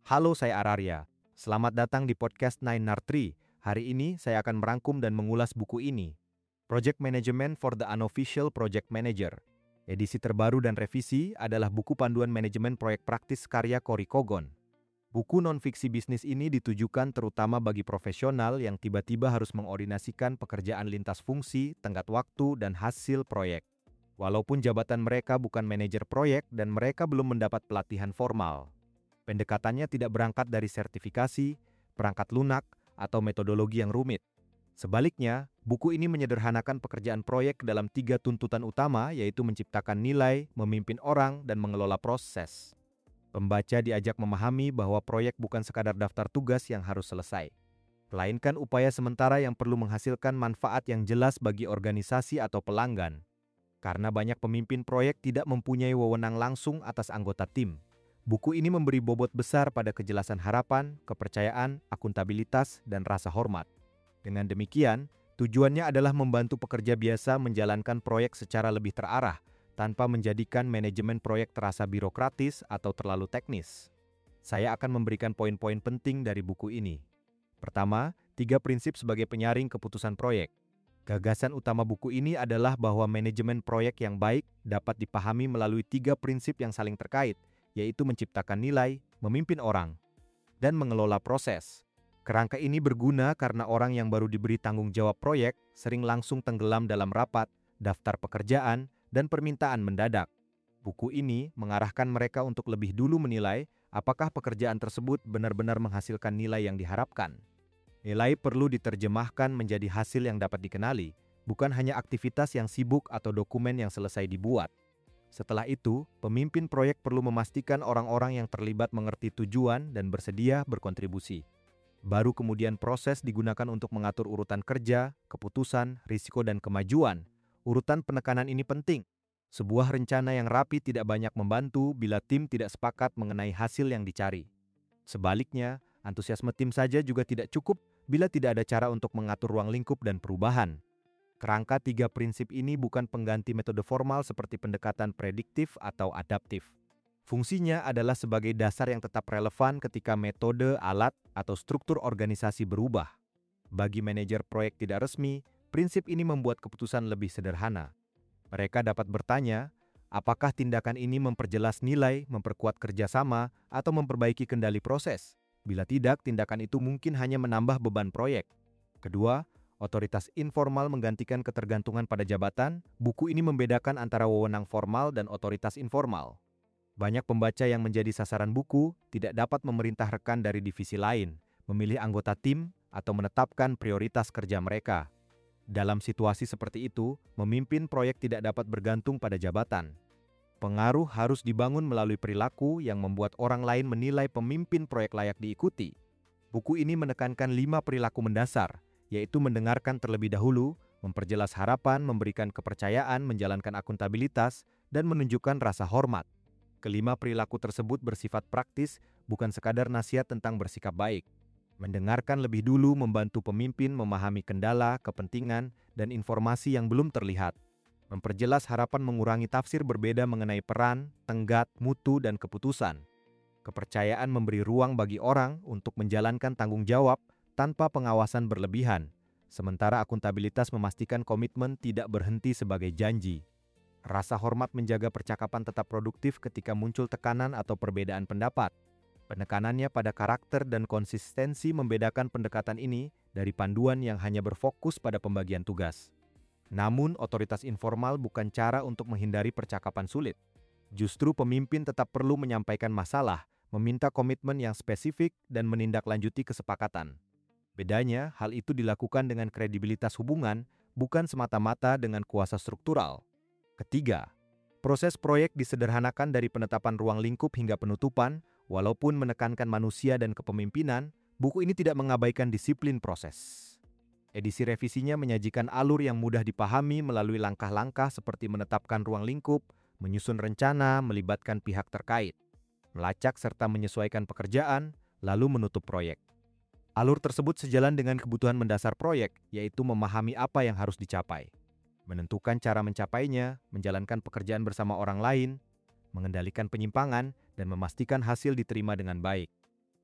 Halo, saya Araria. Selamat datang di podcast Nine Nartri. Hari ini saya akan merangkum dan mengulas buku ini, Project Management for the Unofficial Project Manager. Edisi terbaru dan revisi adalah buku panduan manajemen proyek praktis karya Cory Kogon. Buku non-fiksi bisnis ini ditujukan terutama bagi profesional yang tiba-tiba harus mengordinasikan pekerjaan lintas fungsi, tenggat waktu, dan hasil proyek. Walaupun jabatan mereka bukan manajer proyek dan mereka belum mendapat pelatihan formal. Pendekatannya tidak berangkat dari sertifikasi, perangkat lunak, atau metodologi yang rumit. Sebaliknya, buku ini menyederhanakan pekerjaan proyek dalam 3 tuntutan utama, yaitu menciptakan nilai, memimpin orang, dan mengelola proses. Pembaca diajak memahami bahwa proyek bukan sekadar daftar tugas yang harus selesai, melainkan upaya sementara yang perlu menghasilkan manfaat yang jelas bagi organisasi atau pelanggan. Karena banyak pemimpin proyek tidak mempunyai wewenang langsung atas anggota tim. Buku ini memberi bobot besar pada kejelasan harapan, kepercayaan, akuntabilitas, dan rasa hormat. Dengan demikian, tujuannya adalah membantu pekerja biasa menjalankan proyek secara lebih terarah, tanpa menjadikan manajemen proyek terasa birokratis atau terlalu teknis. Saya akan memberikan poin-poin penting dari buku ini. Pertama, 3 prinsip sebagai penyaring keputusan proyek. Gagasan utama buku ini adalah bahwa manajemen proyek yang baik dapat dipahami melalui 3 prinsip yang saling terkait, yaitu menciptakan nilai, memimpin orang, dan mengelola proses. Kerangka ini berguna karena orang yang baru diberi tanggung jawab proyek sering langsung tenggelam dalam rapat, daftar pekerjaan, dan permintaan mendadak. Buku ini mengarahkan mereka untuk lebih dulu menilai apakah pekerjaan tersebut benar-benar menghasilkan nilai yang diharapkan. Nilai perlu diterjemahkan menjadi hasil yang dapat dikenali, bukan hanya aktivitas yang sibuk atau dokumen yang selesai dibuat. Setelah itu, pemimpin proyek perlu memastikan orang-orang yang terlibat mengerti tujuan dan bersedia berkontribusi. Baru kemudian proses digunakan untuk mengatur urutan kerja, keputusan, risiko, dan kemajuan. Urutan penekanan ini penting. Sebuah rencana yang rapi tidak banyak membantu bila tim tidak sepakat mengenai hasil yang dicari. Sebaliknya, antusiasme tim saja juga tidak cukup bila tidak ada cara untuk mengatur ruang lingkup dan perubahan. Kerangka 3 prinsip ini bukan pengganti metode formal seperti pendekatan prediktif atau adaptif. Fungsinya adalah sebagai dasar yang tetap relevan ketika metode, alat, atau struktur organisasi berubah. Bagi manajer proyek tidak resmi, prinsip ini membuat keputusan lebih sederhana. Mereka dapat bertanya, apakah tindakan ini memperjelas nilai, memperkuat kerjasama, atau memperbaiki kendali proses? Bila tidak, tindakan itu mungkin hanya menambah beban proyek. Kedua, otoritas informal menggantikan ketergantungan pada jabatan. Buku ini membedakan antara wewenang formal dan otoritas informal. Banyak pembaca yang menjadi sasaran buku tidak dapat memerintah rekan dari divisi lain, memilih anggota tim, atau menetapkan prioritas kerja mereka. Dalam situasi seperti itu, memimpin proyek tidak dapat bergantung pada jabatan. Pengaruh harus dibangun melalui perilaku yang membuat orang lain menilai pemimpin proyek layak diikuti. Buku ini menekankan 5 perilaku mendasar, yaitu mendengarkan terlebih dahulu, memperjelas harapan, memberikan kepercayaan, menjalankan akuntabilitas, dan menunjukkan rasa hormat. Kelima perilaku tersebut bersifat praktis, bukan sekadar nasihat tentang bersikap baik. Mendengarkan lebih dulu membantu pemimpin memahami kendala, kepentingan, dan informasi yang belum terlihat. Memperjelas harapan mengurangi tafsir berbeda mengenai peran, tenggat, mutu, dan keputusan. Kepercayaan memberi ruang bagi orang untuk menjalankan tanggung jawab tanpa pengawasan berlebihan, sementara akuntabilitas memastikan komitmen tidak berhenti sebagai janji. Rasa hormat menjaga percakapan tetap produktif ketika muncul tekanan atau perbedaan pendapat. Penekanannya pada karakter dan konsistensi membedakan pendekatan ini dari panduan yang hanya berfokus pada pembagian tugas. Namun, otoritas informal bukan cara untuk menghindari percakapan sulit. Justru pemimpin tetap perlu menyampaikan masalah, meminta komitmen yang spesifik, dan menindaklanjuti kesepakatan. Bedanya, hal itu dilakukan dengan kredibilitas hubungan, bukan semata-mata dengan kuasa struktural. Ketiga, proses proyek disederhanakan dari penetapan ruang lingkup hingga penutupan. Walaupun menekankan manusia dan kepemimpinan, buku ini tidak mengabaikan disiplin proses. Edisi revisinya menyajikan alur yang mudah dipahami melalui langkah-langkah seperti menetapkan ruang lingkup, menyusun rencana, melibatkan pihak terkait, melacak serta menyesuaikan pekerjaan, lalu menutup proyek. Alur tersebut sejalan dengan kebutuhan mendasar proyek, yaitu memahami apa yang harus dicapai, menentukan cara mencapainya, menjalankan pekerjaan bersama orang lain, mengendalikan penyimpangan, dan memastikan hasil diterima dengan baik.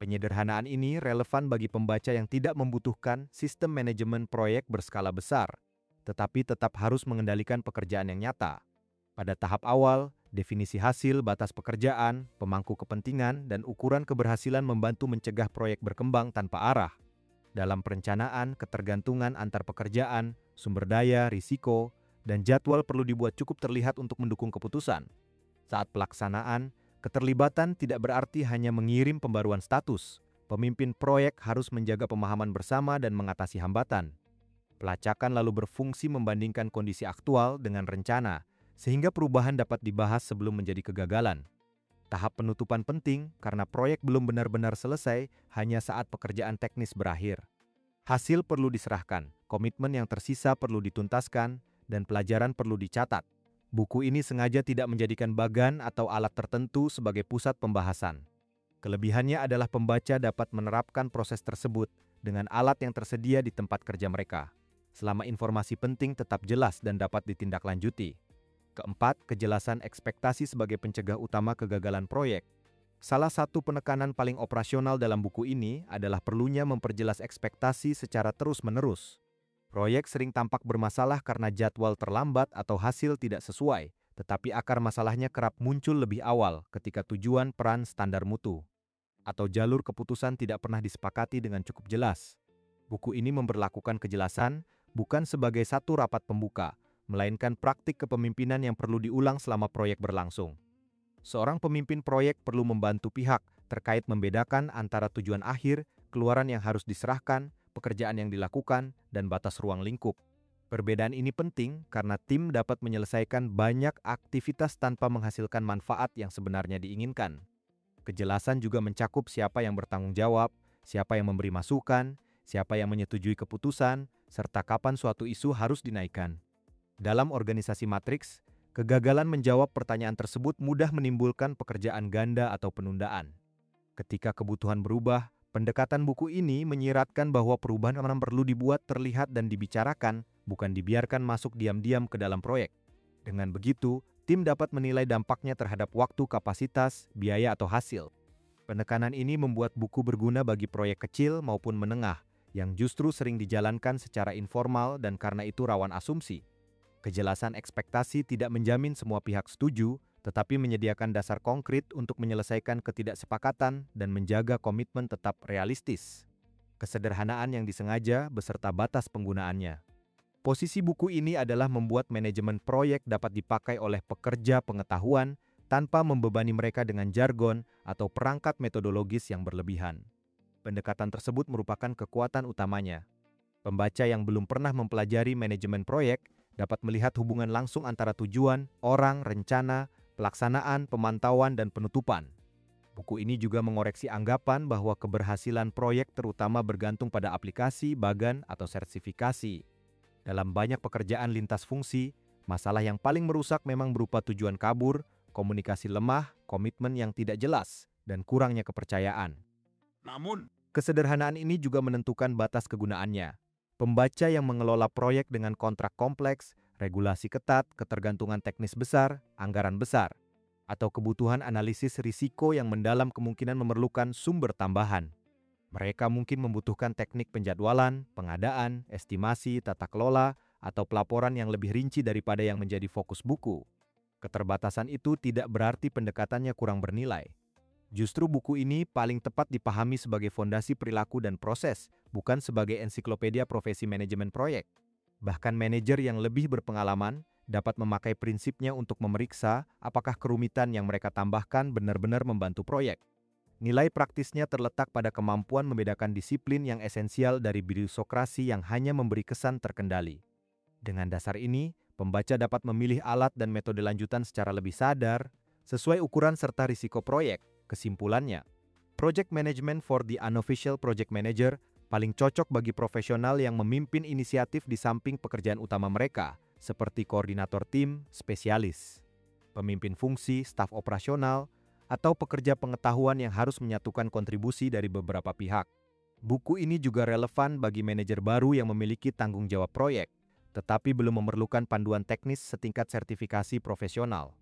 Penyederhanaan ini relevan bagi pembaca yang tidak membutuhkan sistem manajemen proyek berskala besar, tetapi tetap harus mengendalikan pekerjaan yang nyata. Pada tahap awal, definisi hasil, batas pekerjaan, pemangku kepentingan, dan ukuran keberhasilan membantu mencegah proyek berkembang tanpa arah. Dalam perencanaan, ketergantungan antar pekerjaan, sumber daya, risiko, dan jadwal perlu dibuat cukup terlihat untuk mendukung keputusan. Saat pelaksanaan, keterlibatan tidak berarti hanya mengirim pembaruan status. Pemimpin proyek harus menjaga pemahaman bersama dan mengatasi hambatan. Pelacakan lalu berfungsi membandingkan kondisi aktual dengan rencana, sehingga perubahan dapat dibahas sebelum menjadi kegagalan. Tahap penutupan penting karena proyek belum benar-benar selesai hanya saat pekerjaan teknis berakhir. Hasil perlu diserahkan, komitmen yang tersisa perlu dituntaskan, dan pelajaran perlu dicatat. Buku ini sengaja tidak menjadikan bagan atau alat tertentu sebagai pusat pembahasan. Kelebihannya adalah pembaca dapat menerapkan proses tersebut dengan alat yang tersedia di tempat kerja mereka, selama informasi penting tetap jelas dan dapat ditindaklanjuti. Keempat, kejelasan ekspektasi sebagai pencegah utama kegagalan proyek. Salah satu penekanan paling operasional dalam buku ini adalah perlunya memperjelas ekspektasi secara terus-menerus. Proyek sering tampak bermasalah karena jadwal terlambat atau hasil tidak sesuai, tetapi akar masalahnya kerap muncul lebih awal ketika tujuan peran standar mutu atau jalur keputusan tidak pernah disepakati dengan cukup jelas. Buku ini memberlakukan kejelasan bukan sebagai satu rapat pembuka, melainkan praktik kepemimpinan yang perlu diulang selama proyek berlangsung. Seorang pemimpin proyek perlu membantu pihak terkait membedakan antara tujuan akhir, keluaran yang harus diserahkan, pekerjaan yang dilakukan, dan batas ruang lingkup. Perbedaan ini penting karena tim dapat menyelesaikan banyak aktivitas tanpa menghasilkan manfaat yang sebenarnya diinginkan. Kejelasan juga mencakup siapa yang bertanggung jawab, siapa yang memberi masukan, siapa yang menyetujui keputusan, serta kapan suatu isu harus dinaikkan. Dalam organisasi matriks, kegagalan menjawab pertanyaan tersebut mudah menimbulkan pekerjaan ganda atau penundaan. Ketika kebutuhan berubah, pendekatan buku ini menyiratkan bahwa perubahan memang perlu dibuat terlihat dan dibicarakan, bukan dibiarkan masuk diam-diam ke dalam proyek. Dengan begitu, tim dapat menilai dampaknya terhadap waktu, kapasitas, biaya, atau hasil. Penekanan ini membuat buku berguna bagi proyek kecil maupun menengah, yang justru sering dijalankan secara informal dan karena itu rawan asumsi. Kejelasan ekspektasi tidak menjamin semua pihak setuju, tetapi menyediakan dasar konkret untuk menyelesaikan ketidaksepakatan dan menjaga komitmen tetap realistis. Kesederhanaan yang disengaja beserta batas penggunaannya. Posisi buku ini adalah membuat manajemen proyek dapat dipakai oleh pekerja pengetahuan tanpa membebani mereka dengan jargon atau perangkat metodologis yang berlebihan. Pendekatan tersebut merupakan kekuatan utamanya. Pembaca yang belum pernah mempelajari manajemen proyek dapat melihat hubungan langsung antara tujuan, orang, rencana, pelaksanaan, pemantauan, dan penutupan. Buku ini juga mengoreksi anggapan bahwa keberhasilan proyek terutama bergantung pada aplikasi, bagan, atau sertifikasi. Dalam banyak pekerjaan lintas fungsi, masalah yang paling merusak memang berupa tujuan kabur, komunikasi lemah, komitmen yang tidak jelas, dan kurangnya kepercayaan. Namun, kesederhanaan ini juga menentukan batas kegunaannya. Pembaca yang mengelola proyek dengan kontrak kompleks, regulasi ketat, ketergantungan teknis besar, anggaran besar, atau kebutuhan analisis risiko yang mendalam kemungkinan memerlukan sumber tambahan. Mereka mungkin membutuhkan teknik penjadwalan, pengadaan, estimasi, tata kelola, atau pelaporan yang lebih rinci daripada yang menjadi fokus buku. Keterbatasan itu tidak berarti pendekatannya kurang bernilai. Justru buku ini paling tepat dipahami sebagai fondasi perilaku dan proses, bukan sebagai ensiklopedia profesi manajemen proyek. Bahkan manajer yang lebih berpengalaman dapat memakai prinsipnya untuk memeriksa apakah kerumitan yang mereka tambahkan benar-benar membantu proyek. Nilai praktisnya terletak pada kemampuan membedakan disiplin yang esensial dari birokrasi yang hanya memberi kesan terkendali. Dengan dasar ini, pembaca dapat memilih alat dan metode lanjutan secara lebih sadar, sesuai ukuran serta risiko proyek. Kesimpulannya, Project Management for the Unofficial Project Manager paling cocok bagi profesional yang memimpin inisiatif di samping pekerjaan utama mereka, seperti koordinator tim, spesialis, pemimpin fungsi, staf operasional, atau pekerja pengetahuan yang harus menyatukan kontribusi dari beberapa pihak. Buku ini juga relevan bagi manajer baru yang memiliki tanggung jawab proyek, tetapi belum memerlukan panduan teknis setingkat sertifikasi profesional.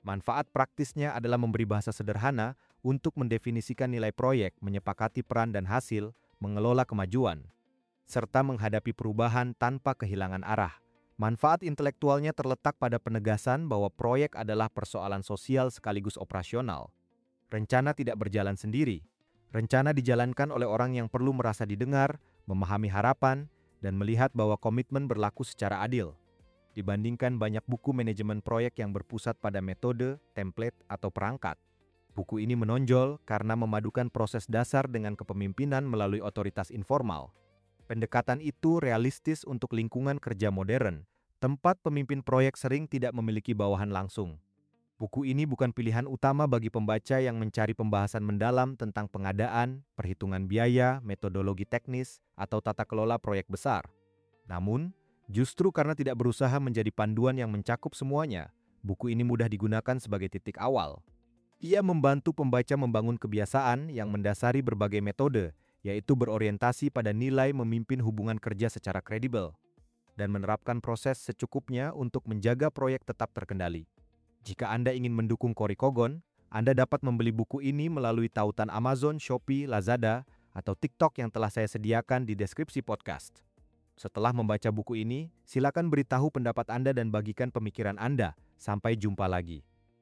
Manfaat praktisnya adalah memberi bahasa sederhana untuk mendefinisikan nilai proyek, menyepakati peran dan hasil, mengelola kemajuan, serta menghadapi perubahan tanpa kehilangan arah. Manfaat intelektualnya terletak pada penegasan bahwa proyek adalah persoalan sosial sekaligus operasional. Rencana tidak berjalan sendiri. Rencana dijalankan oleh orang yang perlu merasa didengar, memahami harapan, dan melihat bahwa komitmen berlaku secara adil. Dibandingkan banyak buku manajemen proyek yang berpusat pada metode, template, atau perangkat, buku ini menonjol karena memadukan proses dasar dengan kepemimpinan melalui otoritas informal. Pendekatan itu realistis untuk lingkungan kerja modern, tempat pemimpin proyek sering tidak memiliki bawahan langsung. Buku ini bukan pilihan utama bagi pembaca yang mencari pembahasan mendalam tentang pengadaan, perhitungan biaya, metodologi teknis, atau tata kelola proyek besar. Namun, justru karena tidak berusaha menjadi panduan yang mencakup semuanya, buku ini mudah digunakan sebagai titik awal. Ia membantu pembaca membangun kebiasaan yang mendasari berbagai metode, yaitu berorientasi pada nilai memimpin hubungan kerja secara kredibel, dan menerapkan proses secukupnya untuk menjaga proyek tetap terkendali. Jika Anda ingin mendukung Cory Kogon, Anda dapat membeli buku ini melalui tautan Amazon, Shopee, Lazada, atau TikTok yang telah saya sediakan di deskripsi podcast. Setelah membaca buku ini, silakan beritahu pendapat Anda dan bagikan pemikiran Anda. Sampai jumpa lagi.